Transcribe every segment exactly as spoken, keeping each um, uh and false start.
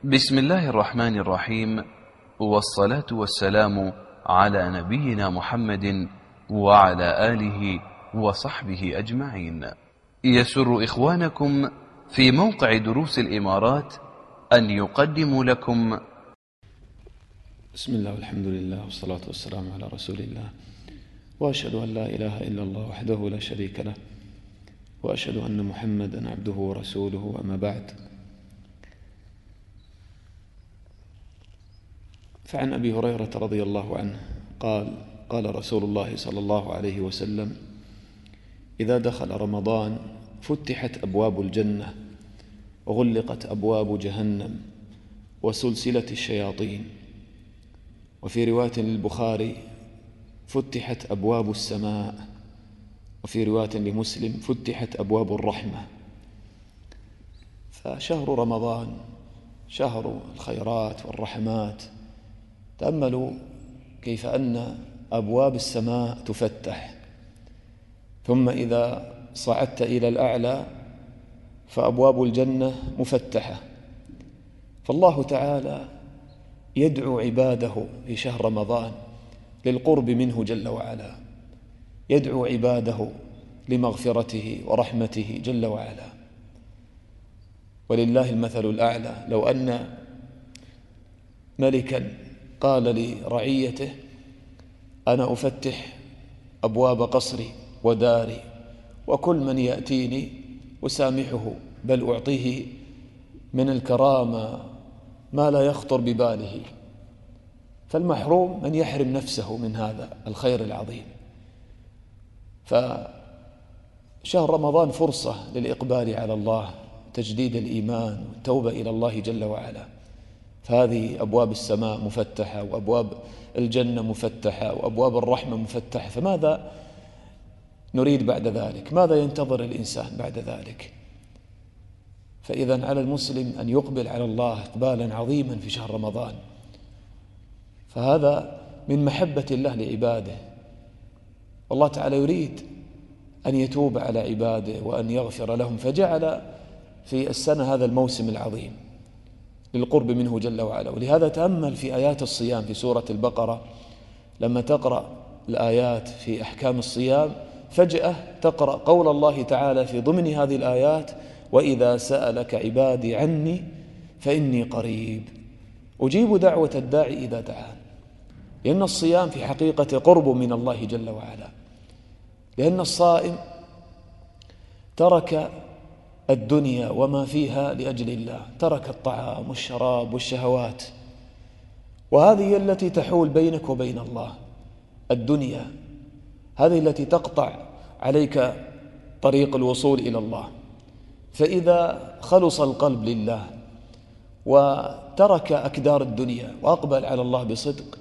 بسم الله الرحمن الرحيم، والصلاة والسلام على نبينا محمد وعلى آله وصحبه أجمعين. يسر إخوانكم في موقع دروس الإمارات أن يقدموا لكم بسم الله والحمد لله والصلاة والسلام على رسول الله، وأشهد أن لا إله إلا الله وحده لا شريك له، وأشهد أن محمدا عبده ورسوله، أما بعد. فعن أبي هريرة رضي الله عنه قال قال رسول الله صلى الله عليه وسلم: إذا دخل رمضان فتحت أبواب الجنة وغلقت أبواب جهنم وسلسلة الشياطين. وفي رواية للبخاري: فتحت أبواب السماء. وفي رواية لمسلم: فتحت أبواب الرحمة. فشهر رمضان شهر الخيرات والرحمات. تأملوا كيف أن أبواب السماء تفتح، ثم إذا صعدت إلى الأعلى فأبواب الجنة مفتحة. فالله تعالى يدعو عباده في شهر رمضان للقرب منه جل وعلا، يدعو عباده لمغفرته ورحمته جل وعلا. ولله المثل الأعلى. لو أن ملكا قال لرعيته: أنا أفتح أبواب قصري وداري، وكل من يأتيني أسامحه، بل أعطيه من الكرامة ما لا يخطر بباله. فالمحروم من يحرم نفسه من هذا الخير العظيم. فشهر رمضان فرصة للإقبال على الله، تجديد الإيمان والتوبة إلى الله جل وعلا. فهذه أبواب السماء مفتحة، وأبواب الجنة مفتحة، وأبواب الرحمة مفتحة. فماذا نريد بعد ذلك؟ ماذا ينتظر الإنسان بعد ذلك؟ فإذا على المسلم أن يقبل على الله إقبالا عظيما في شهر رمضان. فهذا من محبة الله لعباده. والله تعالى يريد أن يتوب على عباده وأن يغفر لهم، فجعل في السنة هذا الموسم العظيم للقرب منه جل وعلا. ولهذا تأمل في آيات الصيام في سورة البقرة، لما تقرأ الآيات في أحكام الصيام فجأة تقرأ قول الله تعالى في ضمن هذه الآيات: وإذا سألك عبادي عني فإني قريب أجيب دعوة الداعي إذا دعان. لأن الصيام في حقيقة قرب من الله جل وعلا، لأن الصائم ترك الدنيا وما فيها لأجل الله، ترك الطعام والشراب والشهوات، وهذه هي التي تحول بينك وبين الله. الدنيا هذه التي تقطع عليك طريق الوصول إلى الله. فإذا خلص القلب لله وترك أكدار الدنيا وأقبل على الله بصدق،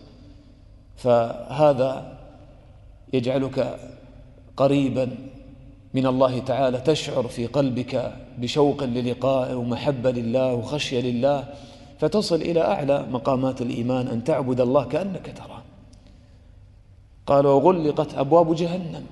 فهذا يجعلك قريبا من الله تعالى، تشعر في قلبك بشوق للقائه ومحبة لله وخشية لله، فتصل إلى أعلى مقامات الإيمان، أن تعبد الله كأنك تراه. قال: وغلقت أبواب جهنم.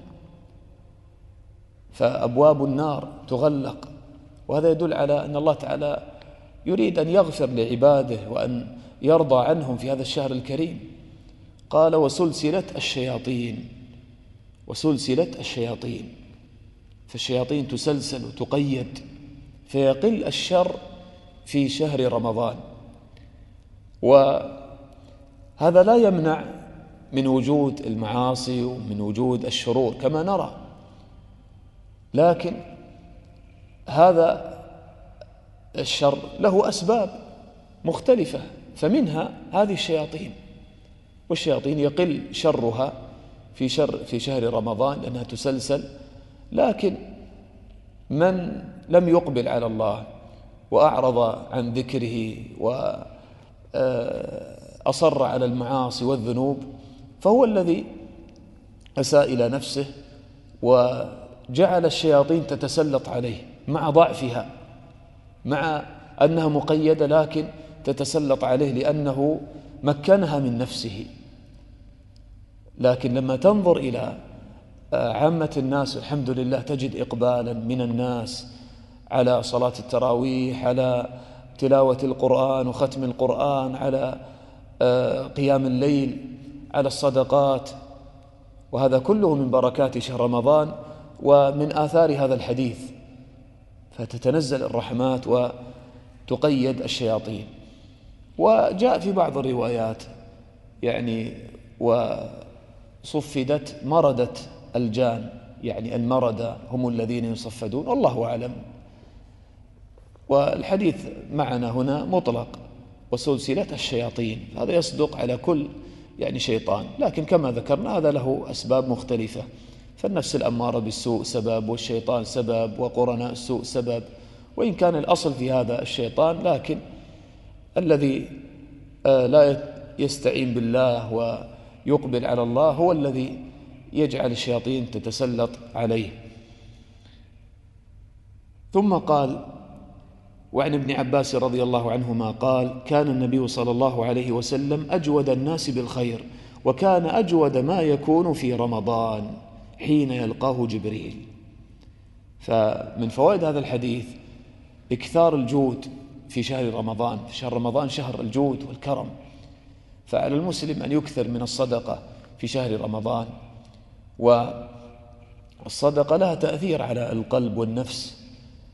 فأبواب النار تغلق، وهذا يدل على أن الله تعالى يريد أن يغفر لعباده وأن يرضى عنهم في هذا الشهر الكريم. قال: وسلسلة الشياطين. وسلسلة الشياطين، فالشياطين تسلسل وتقيد، فيقل الشر في شهر رمضان. وهذا لا يمنع من وجود المعاصي ومن وجود الشرور كما نرى، لكن هذا الشر له أسباب مختلفة، فمنها هذه الشياطين. والشياطين يقل شرها في شر في شهر رمضان لأنها تسلسل. لكن من لم يقبل على الله وأعرض عن ذكره وأصر على المعاصي والذنوب، فهو الذي أساء إلى نفسه وجعل الشياطين تتسلط عليه مع ضعفها، مع أنها مقيدة، لكن تتسلط عليه لأنه مكنها من نفسه. لكن لما تنظر إلى عامة الناس الحمد لله تجد إقبالا من الناس على صلاة التراويح، على تلاوة القرآن وختم القرآن، على قيام الليل، على الصدقات، وهذا كله من بركات شهر رمضان ومن آثار هذا الحديث. فتتنزل الرحمات وتقيد الشياطين. وجاء في بعض الروايات يعني وصفدت مردة الجان، يعني المردة هم الذين يصفدون، والله أعلم. والحديث معنا هنا مطلق، وسلسلة الشياطين هذا يصدق على كل يعني شيطان، لكن كما ذكرنا هذا له أسباب مختلفة. فالنفس الأمارة بالسوء سبب، والشيطان سبب، وقرناء السوء سبب، وإن كان الأصل في هذا الشيطان، لكن الذي لا يستعين بالله ويقبل على الله هو الذي يجعل الشياطين تتسلط عليه. ثم قال: وعن ابن عباس رضي الله عنهما قال: كان النبي صلى الله عليه وسلم أجود الناس بالخير، وكان أجود ما يكون في رمضان حين يلقاه جبريل. فمن فوائد هذا الحديث إكثار الجود في شهر رمضان. في شهر رمضان شهر الجود والكرم، فعلى المسلم أن يكثر من الصدقة في شهر رمضان. والصدقة لها تأثير على القلب والنفس،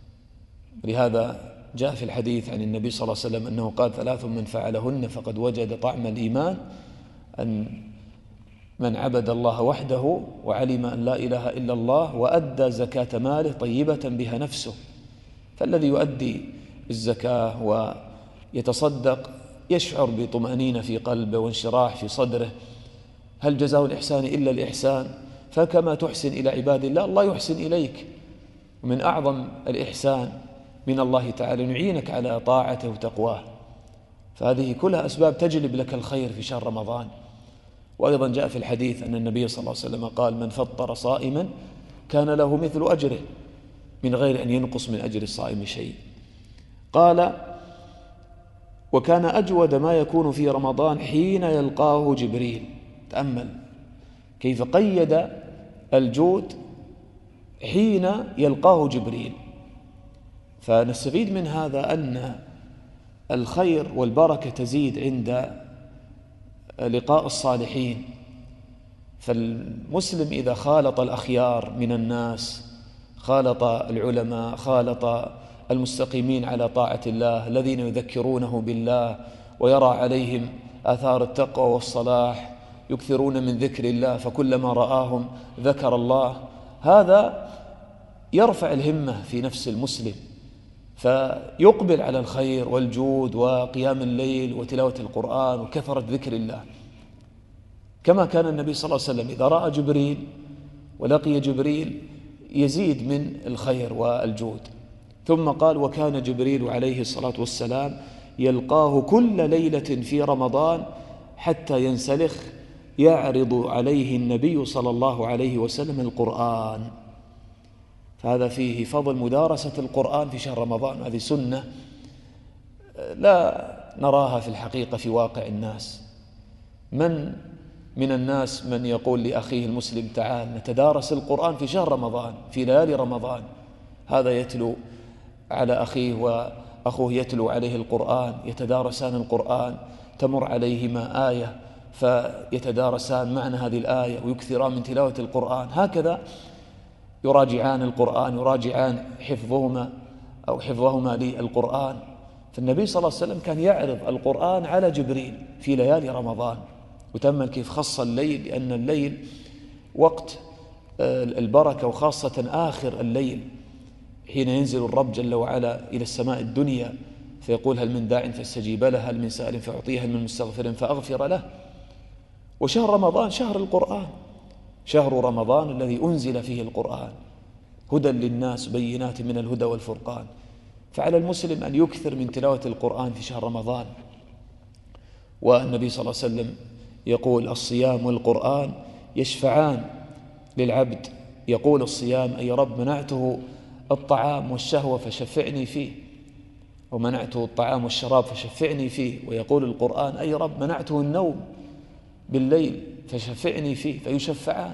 لهذا جاء في الحديث عن النبي صلى الله عليه وسلم أنه قال: ثلاث من فعلهن فقد وجد طعم الإيمان، أن من عبد الله وحده وعلم أن لا إله إلا الله وأدى زكاة ماله طيبة بها نفسه. فالذي يؤدي الزكاة ويتصدق يشعر بطمأنينة في قلبه وانشراح في صدره. هل جزاء الإحسان إلا الإحسان؟ فكما تحسن إلى عباد الله الله يحسن إليك. ومن أعظم الإحسان من الله تعالى أن يعينك على طاعته وتقواه. فهذه كلها أسباب تجلب لك الخير في شهر رمضان. وأيضا جاء في الحديث أن النبي صلى الله عليه وسلم قال: من فطر صائما كان له مثل أجره من غير أن ينقص من أجر الصائم شيء. قال: وكان أجود ما يكون في رمضان حين يلقاه جبريل. تأمل كيف قيد الجود حين يلقاه جبريل. فنستفيد من هذا أن الخير والبركة تزيد عند لقاء الصالحين. فالمسلم إذا خالط الأخيار من الناس، خالط العلماء، خالط المستقيمين على طاعة الله الذين يذكرونه بالله ويرى عليهم آثار التقوى والصلاح، يكثرون من ذكر الله، فكلما رآهم ذكر الله، هذا يرفع الهمة في نفس المسلم، فيقبل على الخير والجود وقيام الليل وتلاوة القرآن وكثرة ذكر الله. كما كان النبي صلى الله عليه وسلم إذا رأى جبريل ولقي جبريل يزيد من الخير والجود. ثم قال: وكان جبريل عليه الصلاة والسلام يلقاه كل ليلة في رمضان حتى ينسلخ يعرض عليه النبي صلى الله عليه وسلم القرآن. فهذا فيه فضل مدارسة القرآن في شهر رمضان. هذه سنة لا نراها في الحقيقة في واقع الناس. من من الناس من يقول لأخيه المسلم: تعال نتدارس القرآن في شهر رمضان في ليالي رمضان. هذا يتلو على أخيه وأخوه يتلو عليه القرآن، يتدارسان القرآن، تمر عليهما آية فيتدارسان معنى هذه الآية ويكثران من تلاوة القرآن. هكذا يراجعان القرآن، يراجعان حفظهما أو حفظهما للقرآن. فالنبي صلى الله عليه وسلم كان يعرض القرآن على جبريل في ليالي رمضان. وتأمل كيف خص الليل، لأن الليل وقت البركة، وخاصة آخر الليل حين ينزل الرب جل وعلا إلى السماء الدنيا فيقول: هل من داع فاستجيب له، هل من سائل فأعطيه، هل من مستغفر فأغفر له. وشهر رمضان شهر القرآن، شهر رمضان الذي أنزل فيه القرآن هدى للناس بينات من الهدى والفرقان. فعلى المسلم أن يكثر من تلاوة القرآن في شهر رمضان. والنبي صلى الله عليه وسلم يقول: الصيام والقرآن يشفعان للعبد. يقول الصيام: أي رب منعته الطعام والشهوة فشفعني فيه، ومنعته الطعام والشراب فشفعني فيه. ويقول القرآن: أي رب منعته النوم بالليل فشفعني فيه، فيشفعان.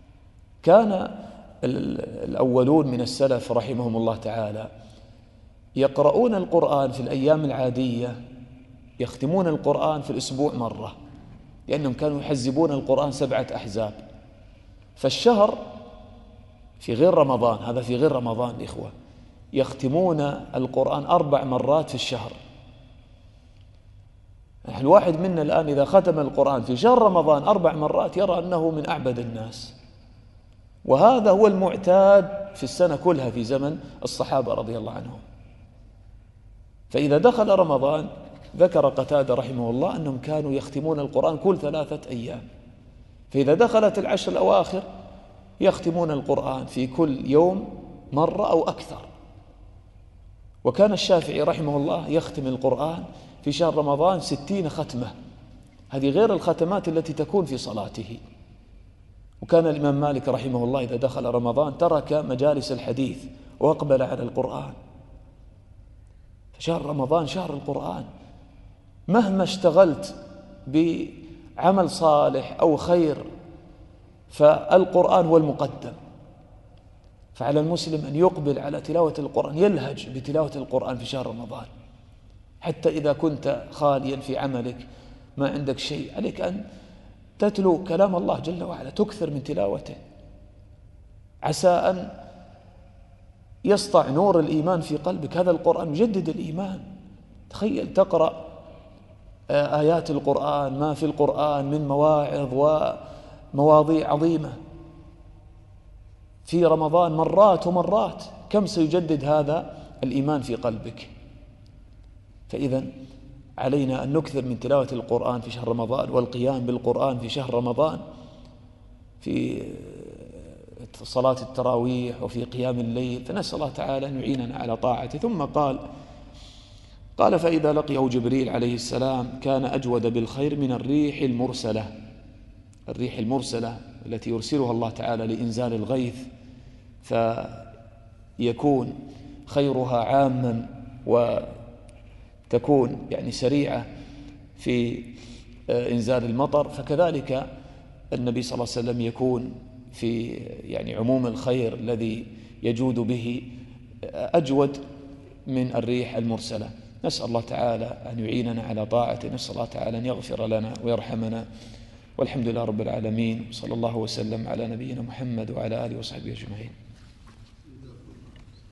كان الأولون من السلف رحمهم الله تعالى يقرؤون القرآن في الأيام العادية يختمون القرآن في الأسبوع مرة، لأنهم كانوا يحزبون القرآن سبعة أحزاب. فالشهر في غير رمضان، هذا في غير رمضان الإخوة، يختمون القرآن أربع مرات في الشهر. الواحد منا الآن إذا ختم القرآن في شهر رمضان أربع مرات يرى أنه من أعبد الناس، وهذا هو المعتاد في السنة كلها في زمن الصحابة رضي الله عنهم. فإذا دخل رمضان ذكر قتادة رحمه الله أنهم كانوا يختمون القرآن كل ثلاثة أيام، فإذا دخلت العشر الأواخر يختمون القرآن في كل يوم مرة أو أكثر. وكان الشافعي رحمه الله يختم القرآن في شهر رمضان ستين ختمة، هذه غير الختمات التي تكون في صلاته. وكان الإمام مالك رحمه الله إذا دخل رمضان ترك مجالس الحديث وأقبل على القرآن. فشهر رمضان شهر القرآن، مهما اشتغلت بعمل صالح أو خير فالقرآن هو المقدم. فعلى المسلم أن يقبل على تلاوة القرآن، يلهج بتلاوة القرآن في شهر رمضان، حتى إذا كنت خاليا في عملك ما عندك شيء عليك أن تتلو كلام الله جل وعلا، تكثر من تلاوته، عسى أن يسطع نور الإيمان في قلبك. هذا القرآن يجدد الإيمان. تخيل تقرأ آيات القرآن، ما في القرآن من مواعظ ومواضيع عظيمة في رمضان مرات ومرات، كم سيجدد هذا الإيمان في قلبك. فإذا علينا أن نكثر من تلاوة القرآن في شهر رمضان، والقيام بالقرآن في شهر رمضان في صلاة التراويح وفي قيام الليل. فنسأل الله تعالى أن يعيننا على طاعته. ثم قال قال فإذا لقيه جبريل عليه السلام كان أجود بالخير من الريح المرسلة. الريح المرسلة التي يرسلها الله تعالى لإنزال الغيث، فيكون خيرها عاما وتكون يعني سريعة في إنزال المطر. فكذلك النبي صلى الله عليه وسلم يكون في يعني عموم الخير الذي يجود به أجود من الريح المرسلة. نسأل الله تعالى أن يعيننا على طاعته، نسأل الله تعالى أن يغفر لنا ويرحمنا، والحمد لله رب العالمين، صلى الله وسلم على نبينا محمد وعلى آله وصحبه أجمعين.